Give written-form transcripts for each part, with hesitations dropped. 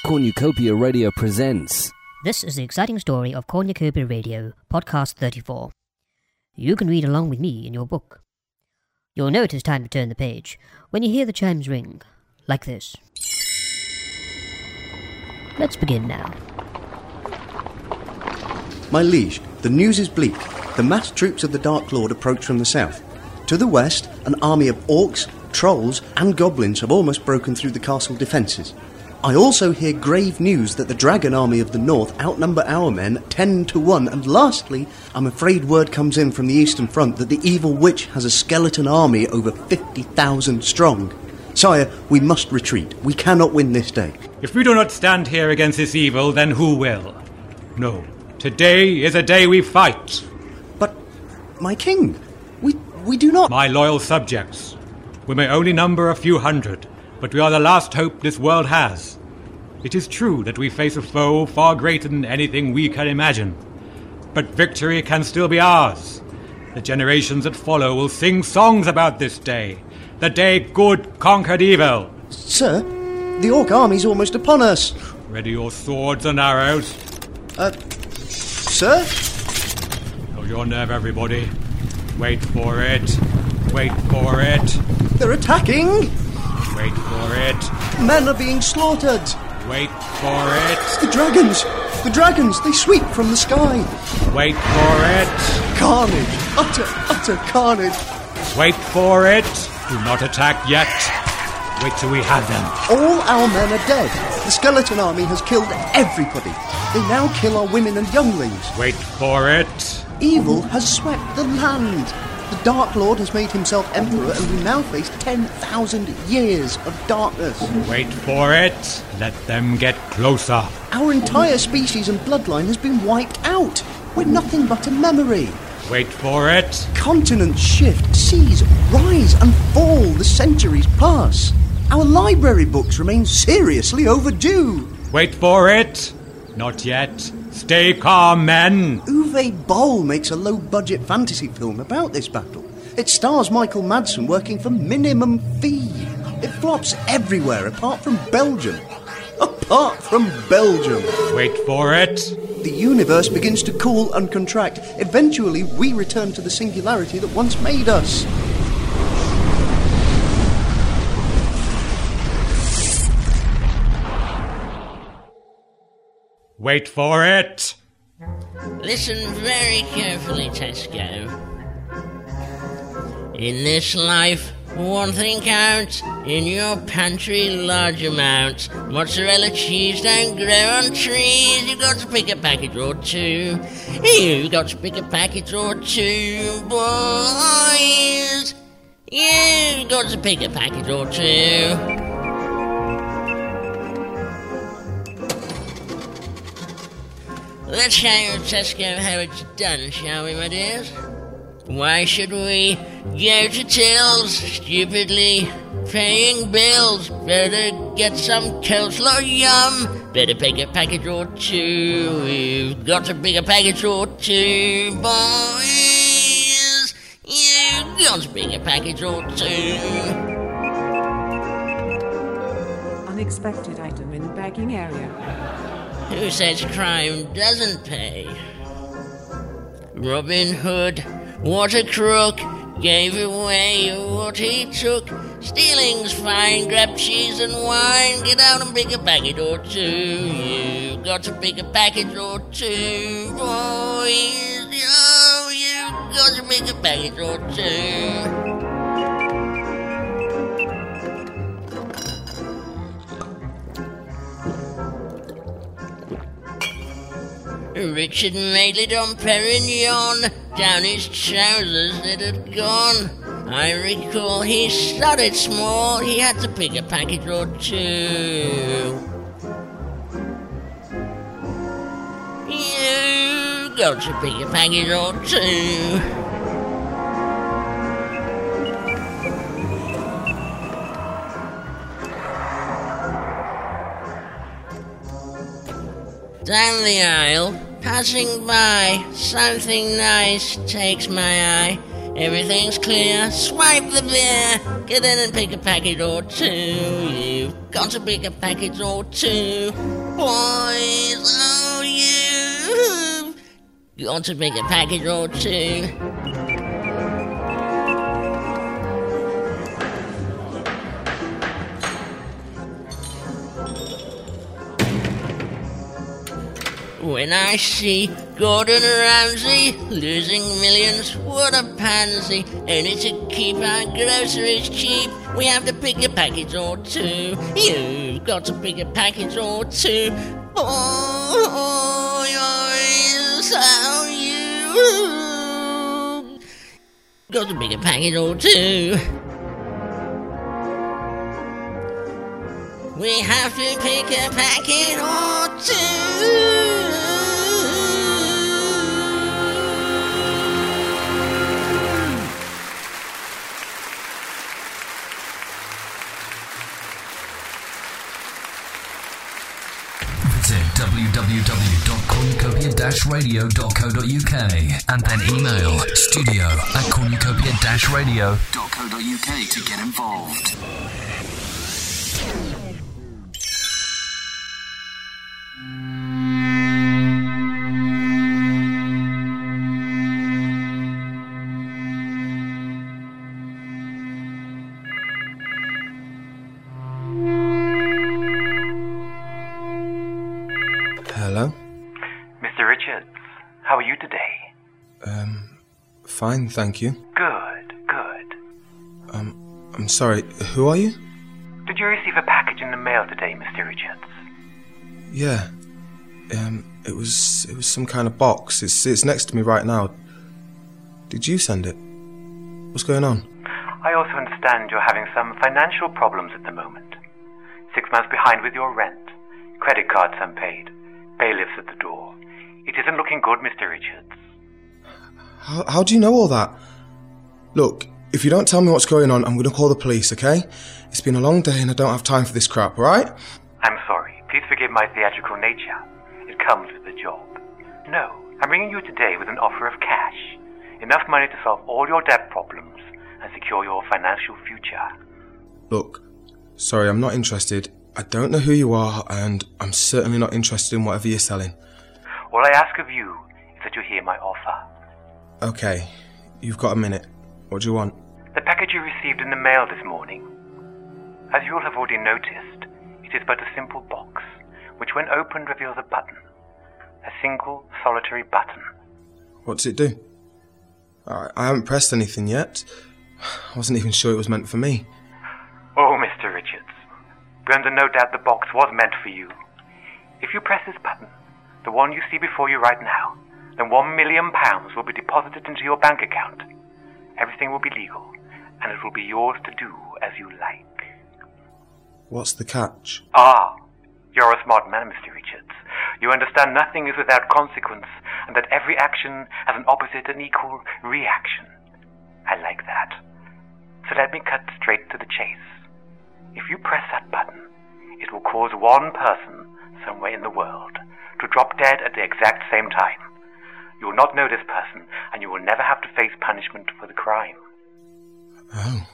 Cornucopia Radio presents. This is the exciting story of Cornucopia Radio, podcast 34. You can read along with me in your book. You'll know it is time to turn the page when you hear the chimes ring, like this. Let's begin now. My liege, the news is bleak. The massed troops of the Dark Lord approach from the south. To the west, an army of orcs, trolls and goblins have almost broken through the castle defences. I also hear grave news that the dragon army of the north outnumber our men 10-1, and lastly, I'm afraid word comes in from the eastern front that the evil witch has a skeleton army over 50,000 strong. Sire, we must retreat. We cannot win this day. If we do not stand here against this evil, then who will? No, today is a day we fight. But, my king, we do not... My loyal subjects, we may only number a few hundred, but we are the last hope this world has. It is true that we face a foe far greater than anything we can imagine, but victory can still be ours. The generations that follow will sing songs about this day, the day good conquered evil. Sir, the orc army's almost upon us. Ready your swords and arrows. Sir? Hold your nerve, everybody. Wait for it. Wait for it. They're attacking! Wait for it. Men are being slaughtered. Wait for it. The dragons! The dragons! They sweep from the sky. Wait for it. Carnage! Utter carnage! Wait for it. Do not attack yet. Wait till we have them. All our men are dead. The skeleton army has killed everybody. They now kill our women and younglings. Wait for it. Evil has swept the land. The Dark Lord has made himself emperor, and we now face 10,000 years of darkness. Wait for it. Let them get closer. Our entire species and bloodline has been wiped out. We're nothing but a memory. Wait for it. Continents shift, seas rise and fall, the centuries pass. Our library books remain seriously overdue. Wait for it. Not yet. Stay calm, men. Uwe Boll makes a low-budget fantasy film about this battle. It stars Michael Madsen working for minimum fee. It flops everywhere apart from Belgium. Apart from Belgium. Wait for it. The universe begins to cool and contract. Eventually, we return to the singularity that once made us. Wait for it. Listen very carefully, Tesco. In this life, one thing counts. In your pantry, large amounts. Mozzarella cheese don't grow on trees. You've got to pick a package or two. You've got to pick a package or two, boys. You've got to pick a package or two. Let's show you, Tesco, how it's done, shall we, my dears? Why should we go to tills, stupidly paying bills? Better get some coleslaw yum. Better pick a package or two. We've got to pick a package or two, boys. You've got to pick a package or two. Unexpected item in bagging area. Who says crime doesn't pay? Robin Hood, what a crook, gave away what he took. Stealing's fine, grab cheese and wine, get out and pick a packet or two. You've got to pick a package or two, boys. Oh, you've got to pick a package or two. Richard Madeley Dom Perignon, down his trousers it had gone. I recall he started small, he had to pick a package or two. You got to pick a package or two. Down the aisle, passing by, something nice takes my eye. Everything's clear, swipe the beer. Get in and pick a packet or two. You've got to pick a packet or two. Boys, oh, you've got to pick a packet or two. When I see Gordon Ramsay losing millions, what a pansy. Only to keep our groceries cheap, we have to pick a packet or two. You've got to pick a packet or two. Oh, how you got to pick a packet or two. We have to pick a packet or two. Visit www.cornucopia-radio.co.uk and then email studio@cornucopia-radio.co.uk to get involved. Hello? Mr. Richards, how are you today? Fine, thank you. Good. I'm sorry, who are you? Did you receive a package in the mail today, Mr. Richards? Yeah. It was some kind of box. It's next to me right now. Did you send it? What's going on? I also understand you're having some financial problems at the moment. 6 months behind with your rent. Credit cards unpaid. Bailiffs at the door. It isn't looking good, Mr. Richards. How do you know all that? Look, if you don't tell me what's going on, I'm going to call the police, okay? It's been a long day and I don't have time for this crap, alright? I'm sorry. Please forgive my theatrical nature. It comes with the job. No, I'm ringing you today with an offer of cash. Enough money to solve all your debt problems and secure your financial future. Look, sorry, I'm not interested. I don't know who you are, and I'm certainly not interested in whatever you're selling. All I ask of you is that you hear my offer. Okay, you've got a minute. What do you want? The package you received in the mail this morning. As you will have already noticed, it is but a simple box, which when opened reveals a button. A single, solitary button. What's it do? I haven't pressed anything yet. I wasn't even sure it was meant for me. Oh, Mr. Richards, we're under no doubt the box was meant for you. If you press this button, the one you see before you right now, then £1 million will be deposited into your bank account. Everything will be legal, and it will be yours to do as you like. What's the catch? Ah, you're a smart man, Mr. Richards. You understand nothing is without consequence, and that every action has an opposite and equal reaction. I like that. So let me cut straight to the chase. If you press that button, it will cause one person somewhere in the world to drop dead at the exact same time. You will not know this person, and you will never have to face punishment for the crime. Oh.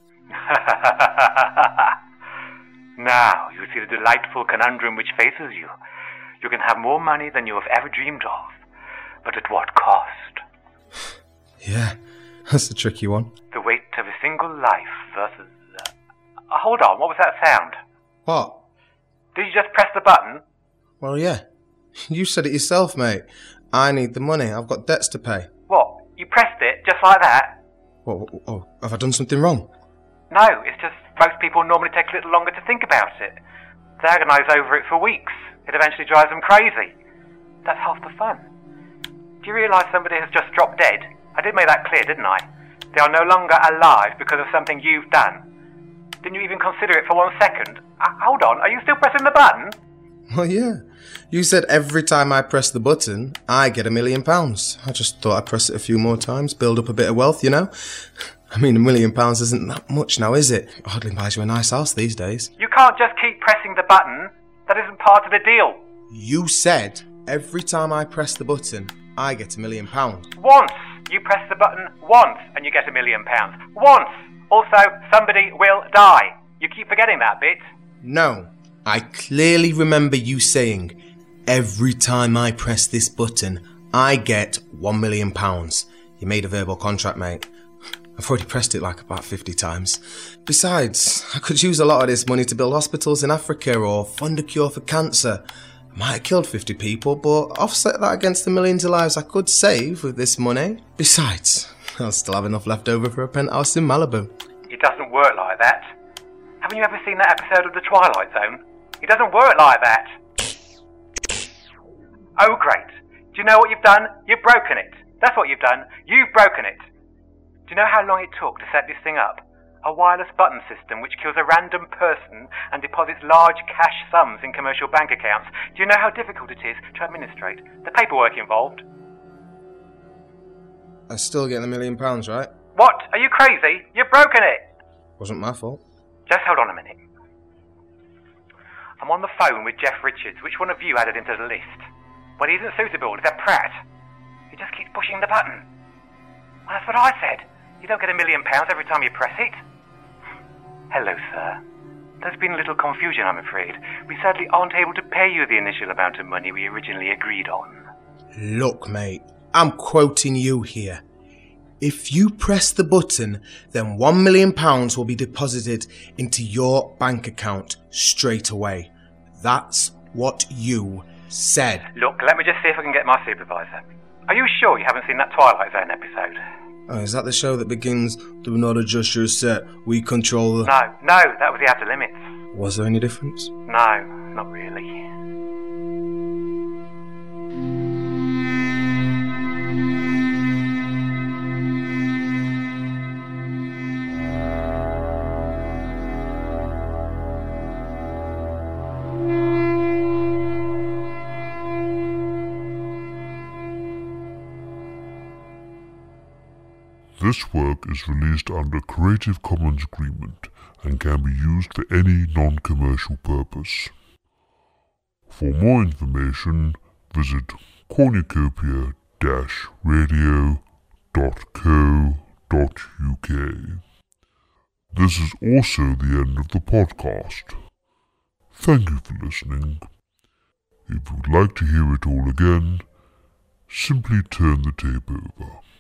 Now, you see the delightful conundrum which faces you. You can have more money than you have ever dreamed of, but at what cost? Yeah, that's a tricky one. The weight of a single life versus... hold on, what was that sound? What? Did you just press the button? Well, yeah. You said it yourself, mate. I need the money. I've got debts to pay. What? You pressed it just like that? What? Oh, have I done something wrong? No, it's just most people normally take a little longer to think about it. They agonise over it for weeks. It eventually drives them crazy. That's half the fun. Do you realise somebody has just dropped dead? I did make that clear, didn't I? They are no longer alive because of something you've done. Didn't you even consider it for 1 second? Hold on, are you still pressing the button? Well, yeah. You said every time I press the button, I get £1 million. I just thought I'd press it a few more times, build up a bit of wealth, you know? I mean, £1 million isn't that much now, is it? Hardly buys you a nice house these days. You can't just keep pressing the button. That isn't part of the deal. You said every time I press the button, I get £1 million. Once! You press the button once and you get £1 million. Once! Also, somebody will die. You keep forgetting that bit. No, I clearly remember you saying, every time I press this button, I get £1 million. You made a verbal contract, mate. I've already pressed it like about 50 times. Besides, I could use a lot of this money to build hospitals in Africa or fund a cure for cancer. I might have killed 50 people, but offset that against the millions of lives I could save with this money. Besides, I'll still have enough left over for a penthouse in Malibu. It doesn't work like that. Haven't you ever seen that episode of The Twilight Zone? It doesn't work like that. Oh, great. Do you know what you've done? You've broken it. That's what you've done. You've broken it. Do you know how long it took to set this thing up? A wireless button system which kills a random person and deposits large cash sums in commercial bank accounts. Do you know how difficult it is to administrate? The paperwork involved. I still get the £1 million, right? What? Are you crazy? You've broken it! Wasn't my fault. Just hold on a minute. I'm on the phone with Jeff Richards. Which one of you added him to the list? Well, he isn't suitable. Is that Pratt? He just keeps pushing the button. Well, that's what I said. You don't get £1 million every time you press it. Hello, sir. There's been a little confusion, I'm afraid. We sadly aren't able to pay you the initial amount of money we originally agreed on. Look, mate, I'm quoting you here. If you press the button, then £1 million will be deposited into your bank account straight away. That's what you said. Look, let me just see if I can get my supervisor. Are you sure you haven't seen that Twilight Zone episode? Oh, is that the show that begins, do not adjust your set, we control the... No, that was the Outer Limits. Was there any difference? No, not really. This work is released under Creative Commons Agreement and can be used for any non-commercial purpose. For more information, visit cornucopia-radio.co.uk. This is also the end of the podcast. Thank you for listening. If you would like to hear it all again, simply turn the tape over.